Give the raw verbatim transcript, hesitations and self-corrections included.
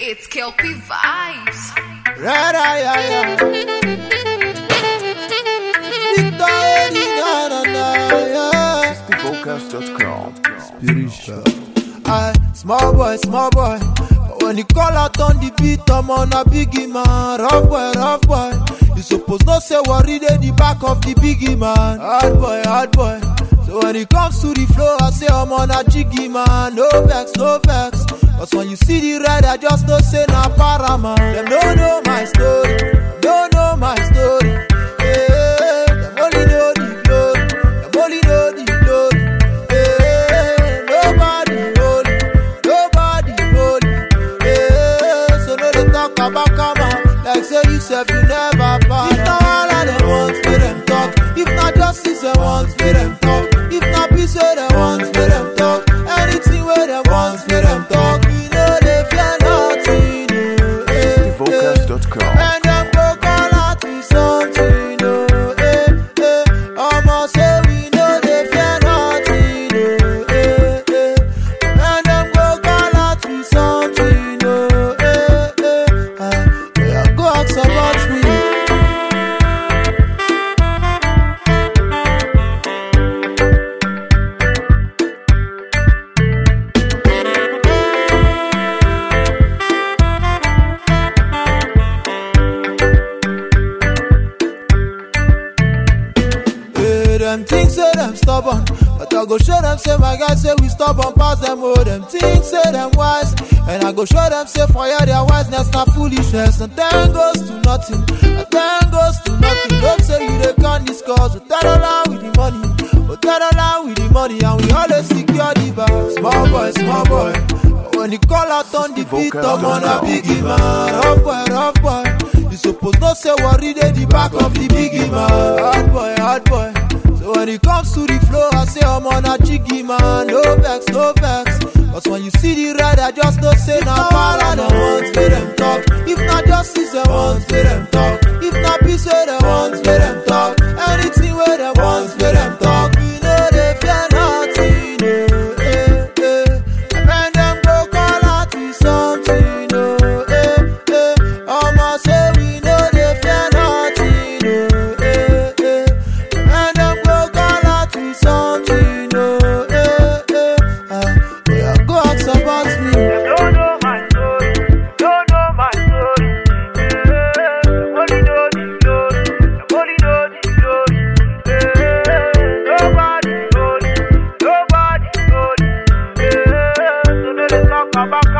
It's Kelpie Vibes. Right, right, right, right. sixty vocals dot com Spiritual. I, small boy, small boy. But when you call out on the beat, I'm on a biggie man. Rough boy, rough boy. You suppose not say worry they the back of the biggie man. Hard boy, hard boy. So when it comes to the flow, I say I'm on a jiggy man. No vex, no vex. Cause when you see the red, I just don't say na para man. Them don't know my story. Don't know my story. Yeah, them only know the glory. Them only know the glory. Yeah, nobody holy. Nobody holy. Yeah, so no they talk about come out. Like say you self you never pass. If not all of them want for them talk. If not justice they want for them talk. If not peace where they want for them talk. Anything where they want for them talk. We know they fear nothing. sixty vocals dot com And them go call out with something. Oh, eh, eh. Almost say we know they fear nothing. Oh, eh, eh. And them go call out with something. Oh, eh, eh. Ah, yeah, go ask about me. Them things say them stubborn, but I go show them say my guys say we stubborn pass them. Oh, them things say them wise, and I go show them say for ya their wiseness not foolishness. And then goes to nothing, and then goes to nothing. Don't say you they can't discuss, but that along with the money, but that along with the money, and we always secure the bar. Small boy, small boy. But when you call out on the beat, I'm on a biggie man. Rough boy, rough boy. You suppose not say worry they the back of the biggie man. Hard boy, hard boy. So when it comes to the flow, I say I'm on a jiggy man. No vex, no vex. Cause when you see the red, I just don't say na para. They want for them talk. If not justice, they want for them talk. If not peace, where they want for them talk. Anything where they want for them talk. We know they fear nothing. Oh, eh, eh. And when them go call out with something. Oh, eh, eh. Almost say we know they fear nothing. Oh, eh, eh. And them go call out with something. Oh, eh, eh. Ah, yeah, go ask about me. Don't know my story, don't know my story. Yeah, only know the glory, only know the glory. Yeah, nobody holy, nobody holy. Yeah, so no they talk about